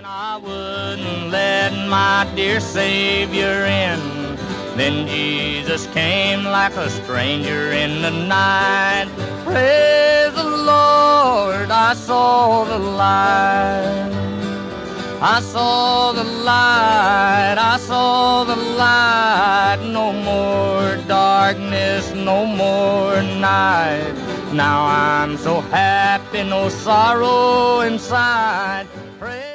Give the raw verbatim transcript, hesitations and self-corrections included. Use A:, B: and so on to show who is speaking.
A: I wouldn't let my dear Savior in. Then Jesus came like a stranger in the night. Praise the Lord, I saw the light. I saw the light, I saw the light. No more darkness, no more night. Now I'm so happy, no sorrow inside. Praise